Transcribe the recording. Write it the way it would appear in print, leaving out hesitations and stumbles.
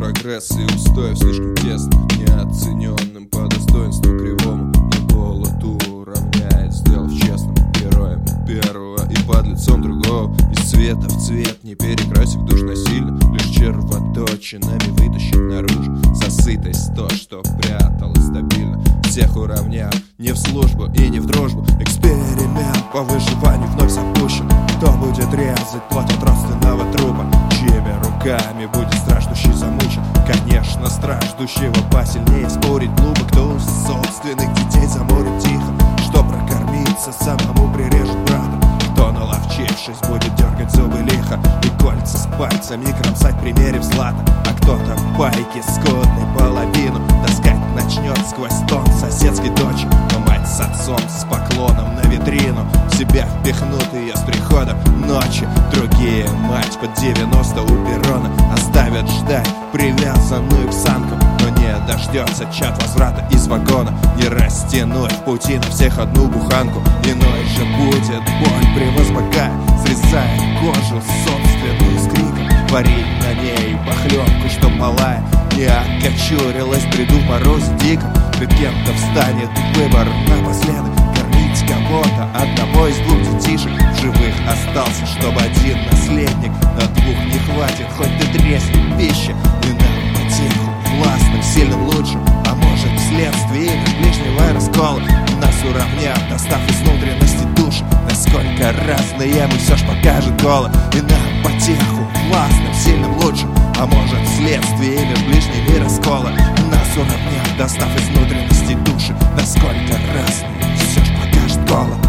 прогресса и устоев слишком тесно, неоцененным по достоинству кривому. Но голод уравняет, сделав честным героем первого и под лицом другого. Из цвета в цвет, не перекрасив душ насильно, лишь червоточинами вытащить наружу засытость, то, что пряталось стабильно. Всех уравняв, не в службу и не в дружбу. Эксперимент по выживанию вновь запущен. Кто будет резать плоть от родственного трупа? Чьими руками будет страждущий замучен? Конечно, страждущего посильнее спорить глупо. Кто из собственных детей заморит тихо, что прокормиться самому прирежет брата? Кто, наловчившись, будет дергать зубы лихо и кольца с пальцами кромсать, примерив злато? А кто-то пайки скудной половину таскать начнет сквозь тон соседской дочи. Но мать с отцом с поклоном на витрину в себя впихнут ее с приходом ночи. Другие мать под 90 у перрона оставят ждать привязанную к санкам. Но не дождется чат возврата из вагона, не растянуть в пути на всех одну буханку. Иной же будет боль превозмогая, срезая кожу собственную с криком. Варить на ней похлебку, чтоб малая не окочурилась в бреду в морозе диком. Пред кем-то встанет выбор напоследок: кормить кого-то, одного из двух детишек. В живых остался, чтобы один наследник, на двух не хватит, хоть ты тресни пищи. И нам потеху властным, сильным лучшим, а может вследствие ближнего раскола нас уравняв, достав из внутренности души. Насколько разные мы все ж покажет голод. И нам потеху властным, сильным лучшим, а может вследствие между ближними раскола нас уравняв, достав из внутренности души. Насколько разные все ж покажет голод.